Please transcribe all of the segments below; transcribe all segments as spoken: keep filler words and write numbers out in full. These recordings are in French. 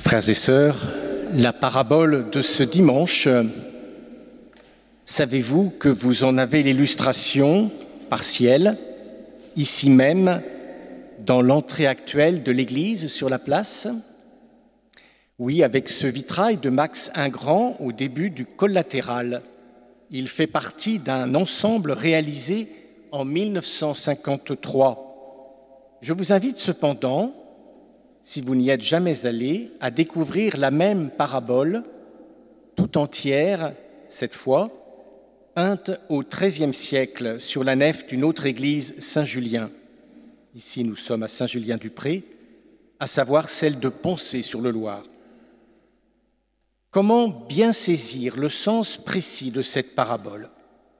Frères et sœurs, la parabole de ce dimanche, savez-vous que vous en avez l'illustration partielle, ici même, dans l'entrée actuelle de l'église sur la place? Oui, avec ce vitrail de Max Ingrand au début du collatéral. Il fait partie d'un ensemble réalisé en mille neuf cent cinquante-trois. Je vous invite cependant, si vous n'y êtes jamais allé, à découvrir la même parabole, tout entière, cette fois, peinte au treizième siècle sur la nef d'une autre église Saint-Julien. Ici, nous sommes à Saint-Julien-du-Pré, à savoir celle de Poncé sur le Loir. Comment bien saisir le sens précis de cette parabole?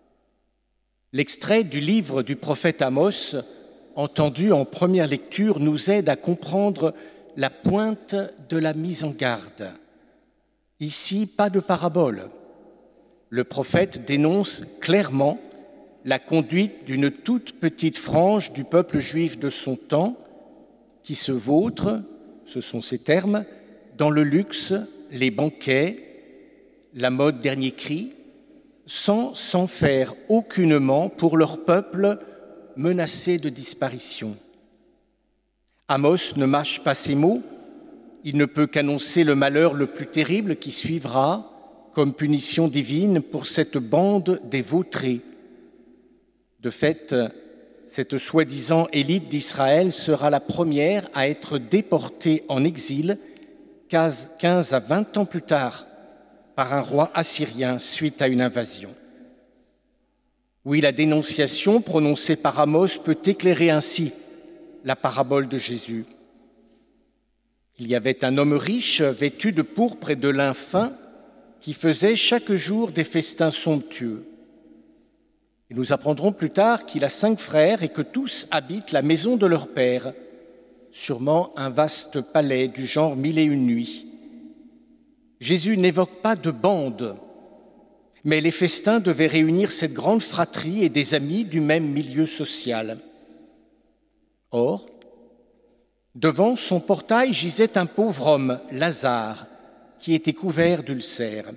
L'extrait du livre du prophète Amos, entendu en première lecture, nous aide à comprendre la pointe de la mise en garde. Ici, pas de parabole. Le prophète dénonce clairement la conduite d'une toute petite frange du peuple juif de son temps qui se vautre, ce sont ses termes, dans le luxe, les banquets, la mode dernier cri, sans s'en faire aucunement pour leur peuple menacé de disparition. Amos ne mâche pas ses mots, il ne peut qu'annoncer le malheur le plus terrible qui suivra comme punition divine pour cette bande des vautrés. De fait, cette soi-disant élite d'Israël sera la première à être déportée en exil quinze à vingt ans plus tard par un roi assyrien suite à une invasion. Oui, la dénonciation prononcée par Amos peut éclairer ainsi la parabole de Jésus. Il y avait un homme riche vêtu de pourpre et de lin fin qui faisait chaque jour des festins somptueux. Et nous apprendrons plus tard qu'il a cinq frères et que tous habitent la maison de leur père, sûrement un vaste palais du genre Mille et une nuits. Jésus n'évoque pas de bande, mais les festins devaient réunir cette grande fratrie et des amis du même milieu social. Or, devant son portail gisait un pauvre homme, Lazare, qui était couvert d'ulcères.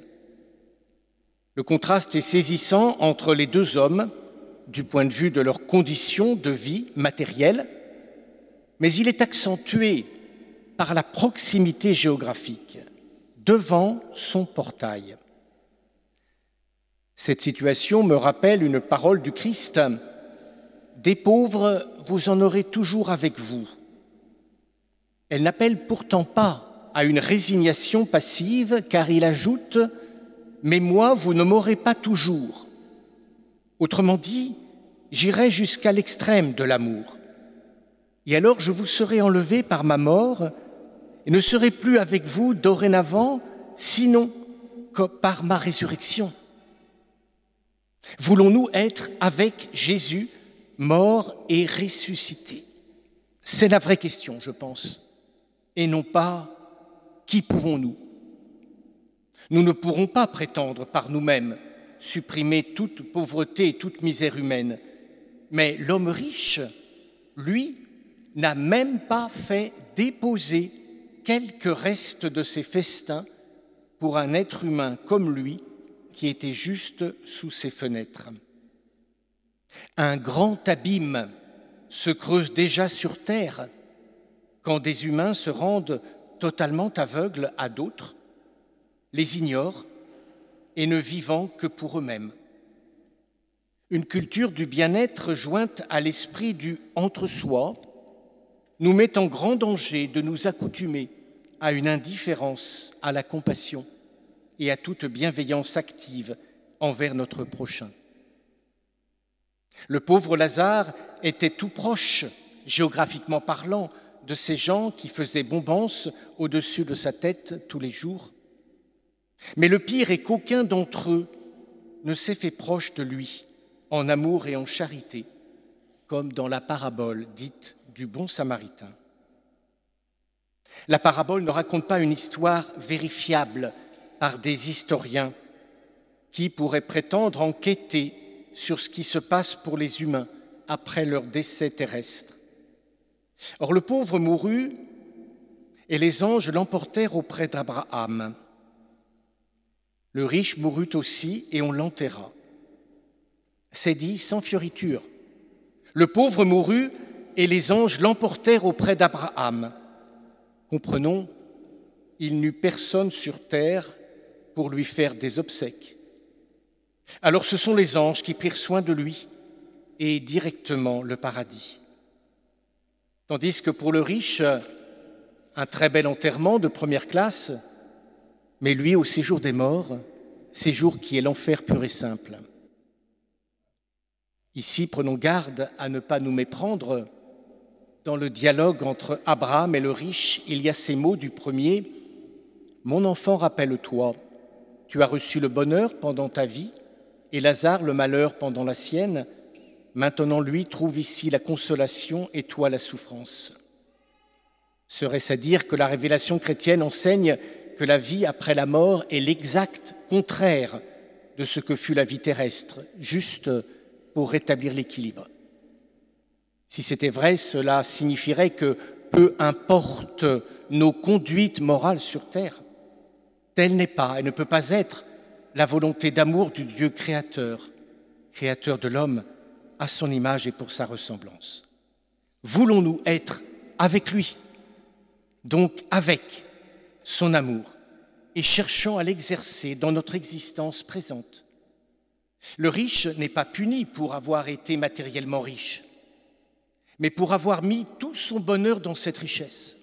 Le contraste est saisissant entre les deux hommes, du point de vue de leurs conditions de vie matérielle, mais il est accentué par la proximité géographique, devant son portail. Cette situation me rappelle une parole du Christ. « Des pauvres, vous en aurez toujours avec vous ». Elle n'appelle pourtant pas à une résignation passive, car il ajoute « Mais moi, vous ne m'aurez pas toujours ». Autrement dit, j'irai jusqu'à l'extrême de l'amour. Et alors je vous serai enlevé par ma mort et ne serai plus avec vous dorénavant, sinon que par ma résurrection. Voulons-nous être avec Jésus, mort et ressuscité? C'est la vraie question, je pense, et non pas « qui pouvons-nous » ? Nous ne pourrons pas prétendre par nous-mêmes supprimer toute pauvreté et toute misère humaine, mais l'homme riche, lui, n'a même pas fait déposer quelques restes de ses festins pour un être humain comme lui qui était juste sous ses fenêtres. Un grand abîme se creuse déjà sur terre quand des humains se rendent totalement aveugles à d'autres, les ignorent et ne vivant que pour eux-mêmes. Une culture du bien-être jointe à l'esprit du entre-soi nous met en grand danger de nous accoutumer à une indifférence, à la compassion et à toute bienveillance active envers notre prochain. Le pauvre Lazare était tout proche, géographiquement parlant, de ces gens qui faisaient bombance au-dessus de sa tête tous les jours. Mais le pire est qu'aucun d'entre eux ne s'est fait proche de lui en amour et en charité, comme dans la parabole dite du bon Samaritain. La parabole ne raconte pas une histoire vérifiable par des historiens qui pourraient prétendre enquêter sur ce qui se passe pour les humains après leur décès terrestre. Or, le pauvre mourut et les anges l'emportèrent auprès d'Abraham. Le riche mourut aussi, et on l'enterra. C'est dit sans fioriture. Le pauvre mourut, et les anges l'emportèrent auprès d'Abraham. Comprenons, il n'eut personne sur terre pour lui faire des obsèques. Alors ce sont les anges qui prirent soin de lui et directement le paradis. Tandis que pour le riche, un très bel enterrement de première classe, mais lui au séjour des morts, séjour qui est l'enfer pur et simple. Ici, prenons garde à ne pas nous méprendre. Dans le dialogue entre Abraham et le riche, il y a ces mots du premier « Mon enfant, rappelle-toi, tu as reçu le bonheur pendant ta vie et Lazare le malheur pendant la sienne. Maintenant, lui trouve ici la consolation et toi la souffrance. » Serait-ce à dire que la révélation chrétienne enseigne que la vie après la mort est l'exact contraire de ce que fut la vie terrestre, juste pour rétablir l'équilibre? Si c'était vrai, cela signifierait que peu importe nos conduites morales sur terre, telle n'est pas et ne peut pas être la volonté d'amour du Dieu créateur, créateur de l'homme à son image et pour sa ressemblance. Voulons-nous être avec lui, donc avec son amour, et cherchant à l'exercer dans notre existence présente? Le riche n'est pas puni pour avoir été matériellement riche, mais pour avoir mis tout son bonheur dans cette richesse.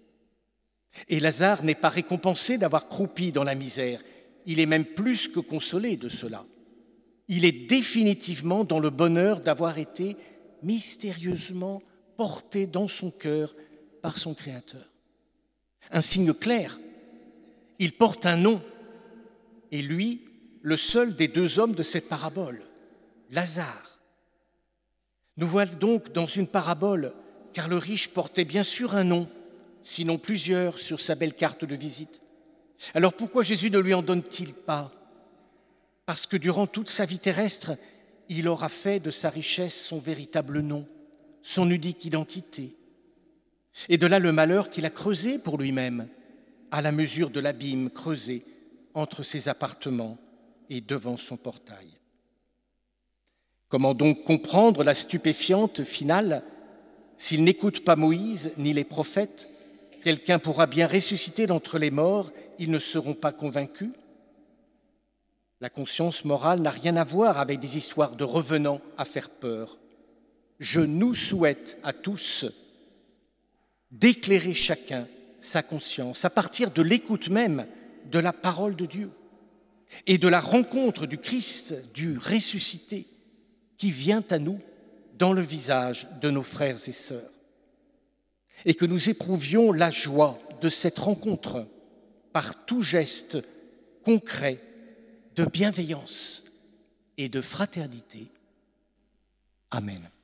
Et Lazare n'est pas récompensé d'avoir croupi dans la misère, il est même plus que consolé de cela. Il est définitivement dans le bonheur d'avoir été mystérieusement porté dans son cœur par son Créateur. Un signe clair, il porte un nom, et lui, le seul des deux hommes de cette parabole, Lazare. Nous voilà donc dans une parabole, car le riche portait bien sûr un nom, sinon plusieurs, sur sa belle carte de visite. Alors pourquoi Jésus ne lui en donne-t-il pas? Parce que durant toute sa vie terrestre, il aura fait de sa richesse son véritable nom, son unique identité. Et de là le malheur qu'il a creusé pour lui-même, à la mesure de l'abîme creusé entre ses appartements et devant son portail. Comment donc comprendre la stupéfiante finale? S'il n'écoute pas Moïse ni les prophètes, quelqu'un pourra bien ressusciter d'entre les morts, ils ne seront pas convaincus. La conscience morale n'a rien à voir avec des histoires de revenants à faire peur. Je nous souhaite à tous d'éclairer chacun sa conscience à partir de l'écoute même de la parole de Dieu et de la rencontre du Christ, du ressuscité, qui vient à nous dans le visage de nos frères et sœurs. Et que nous éprouvions la joie de cette rencontre par tout geste concret de bienveillance et de fraternité. Amen.